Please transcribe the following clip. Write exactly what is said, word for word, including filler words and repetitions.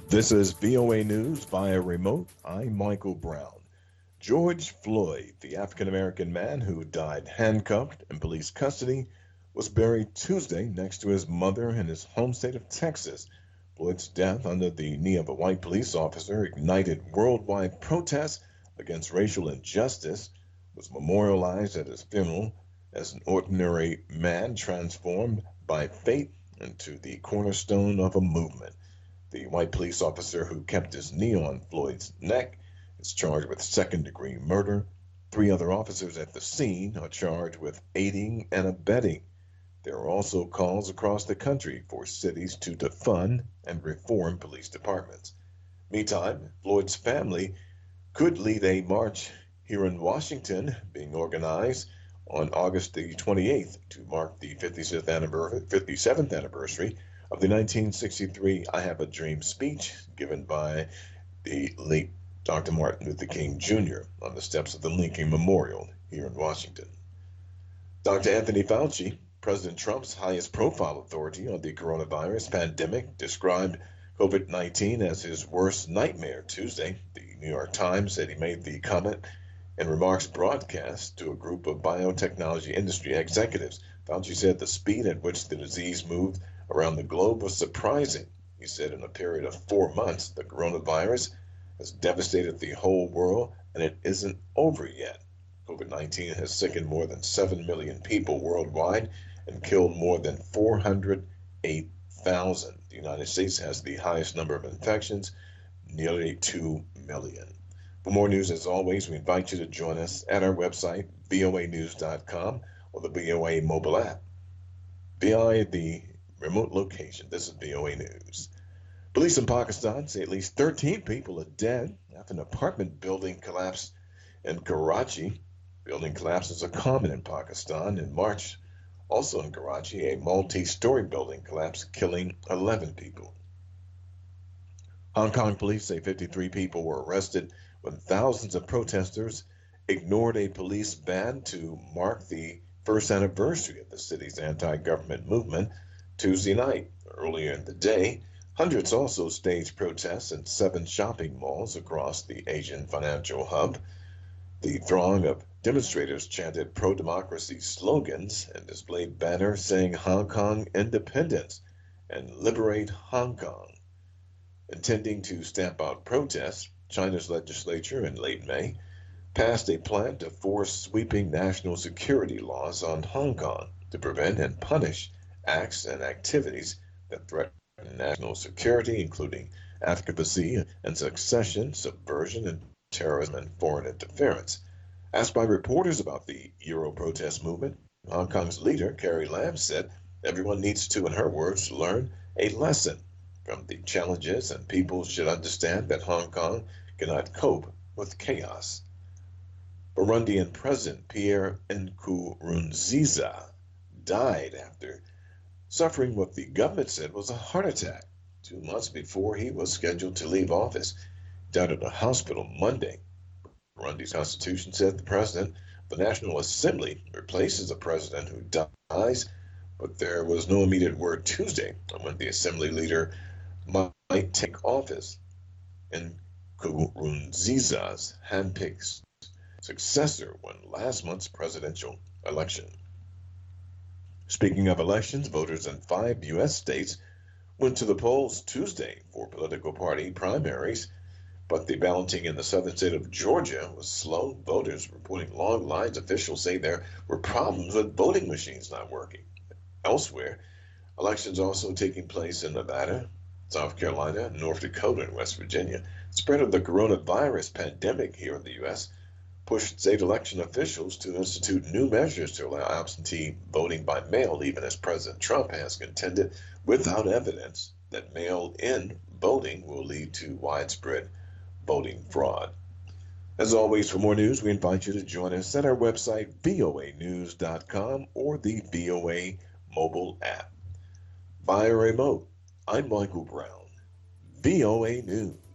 This is V O A News via remote. I'm Michael Brown. George Floyd, the African American man who died handcuffed in police custody, was buried Tuesday next to his mother in his home state of Texas. Floyd's death under the knee of a white police officer ignited worldwide protests against racial injustice, was memorialized at his funeral as an ordinary man transformed by fate into the cornerstone of a movement. The white police officer who kept his knee on Floyd's neck is charged with second-degree murder. Three other officers at the scene are charged with aiding and abetting. There are also calls across the country for cities to defund and reform police departments. Meantime, Floyd's family could lead a march here in Washington being organized on August the twenty-eighth to mark the fifty-fifth anniversary, fifty-seventh anniversary of the nineteen sixty-three I Have a Dream speech given by the late Doctor Martin Luther King Junior on the steps of the Lincoln Memorial here in Washington. Doctor Anthony Fauci, President Trump's highest profile authority on the coronavirus pandemic, described COVID nineteen as his worst nightmare Tuesday. The New York Times said he made the comment in remarks broadcast to a group of biotechnology industry executives. Fauci said the speed at which the disease moved around the globe was surprising. He said in a period of four months, the coronavirus has devastated the whole world and it isn't over yet. COVID nineteen has sickened more than seven million people worldwide and killed more than four hundred eight thousand. The United States has the highest number of infections, nearly two million. For more news, as always, we invite you to join us at our website, V O A news dot com, or the V O A mobile app. Via the remote location, this is V O A News. Police in Pakistan say at least thirteen people are dead after an apartment building collapsed in Karachi. Building collapses are common in Pakistan. In March, also in Karachi, a multi-story building collapsed, killing eleven people. Hong Kong police say fifty-three people were arrested when thousands of protesters ignored a police ban to mark the first anniversary of the city's anti-government movement Tuesday night. Earlier in the day, hundreds also staged protests in seven shopping malls across the Asian financial hub. The throng of demonstrators chanted pro-democracy slogans and displayed banners saying Hong Kong independence and liberate Hong Kong. Intending to stamp out protests, China's legislature in late May passed a plan to force sweeping national security laws on Hong Kong to prevent and punish acts and activities that threaten national security, including advocacy and succession, subversion, and terrorism and foreign interference. Asked by reporters about the Euro protest movement, Hong Kong's leader, Carrie Lam, said everyone needs to, in her words, learn a lesson from the challenges, and people should understand that Hong Kong cannot cope with chaos. Burundian President Pierre Nkurunziza died after suffering what the government said was a heart attack two months before he was scheduled to leave office. He died at a hospital Monday. Burundi's constitution said the president of the National Assembly replaces a president who dies, but there was no immediate word Tuesday on when the assembly leader might take office. And Nkurunziza's handpicked successor won last month's presidential election. Speaking of elections, voters in five U S states went to the polls Tuesday for political party primaries, but the balloting in the southern state of Georgia was slow. Voters reporting long lines. Officials say there were problems with voting machines not working. Elsewhere, elections also taking place in Nevada, South Carolina, North Dakota, and West Virginia. Spread of the coronavirus pandemic here in the U S pushed state election officials to institute new measures to allow absentee voting by mail, even as President Trump has contended without evidence that mail-in voting will lead to widespread voting fraud. As always, for more news, we invite you to join us at our website, V O A news dot com, or the V O A mobile app. Via remote, I'm Michael Brown, V O A News.